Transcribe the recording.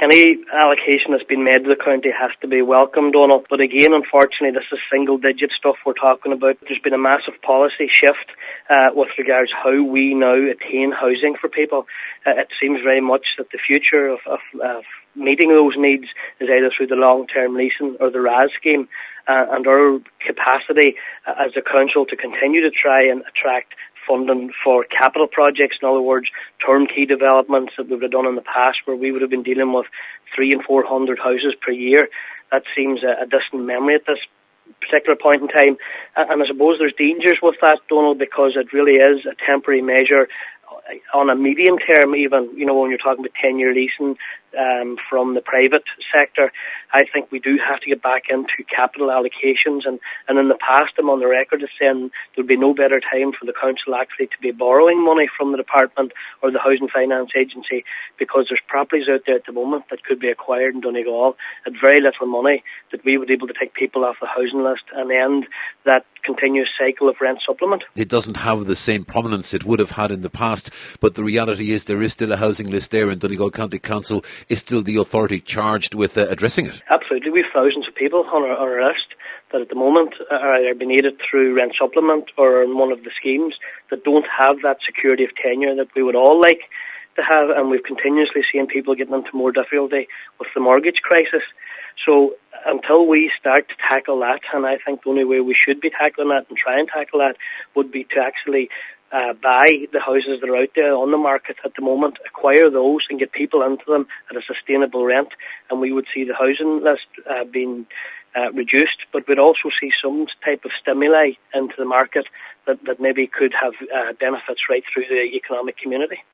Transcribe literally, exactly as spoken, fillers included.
Any allocation that's been made to the county has to be welcomed, Donald. But again, unfortunately, this is single-digit stuff we're talking about. There's been a massive policy shift uh, with regards how we now attain housing for people. Uh, it seems very much that the future of, of, of meeting those needs is either through the long-term leasing or the R A S scheme. Uh, and our capacity uh, as a council to continue to try and attract funding for capital projects, in other words, turnkey developments that we would have done in the past where we would have been dealing with three and four hundred houses per year. That seems a, a distant memory at this particular point in time. And I suppose there's dangers with that, Donald, because it really is a temporary measure on a medium term even, you know, when you're talking about ten-year leasing um, from the private sector. I think we do have to get back into capital allocations, and, and in the past I'm on the record as saying there would be no better time for the council actually to be borrowing money from the department or the Housing Finance Agency, because there's properties out there at the moment that could be acquired in Donegal at very little money that we would be able to take people off the housing list and end that continuous cycle of rent supplement. It doesn't have the same prominence it would have had in the past, but the reality is there is still a housing list there, and Donegal County Council is still the authority charged with uh, addressing it. Absolutely. We have thousands of people on our, on our list that at the moment are either being aided through rent supplement or in one of the schemes that don't have that security of tenure that we would all like to have, and we've continuously seen people getting into more difficulty with the mortgage crisis. So until we start to tackle that, and I think the only way we should be tackling that and try and tackle that would be to actually uh, buy the houses that are out there on the market at the moment, acquire those and get people into them at a sustainable rent, and we would see the housing list uh, being uh, reduced, but we'd also see some type of stimuli into the market that, that maybe could have uh, benefits right through the economic community.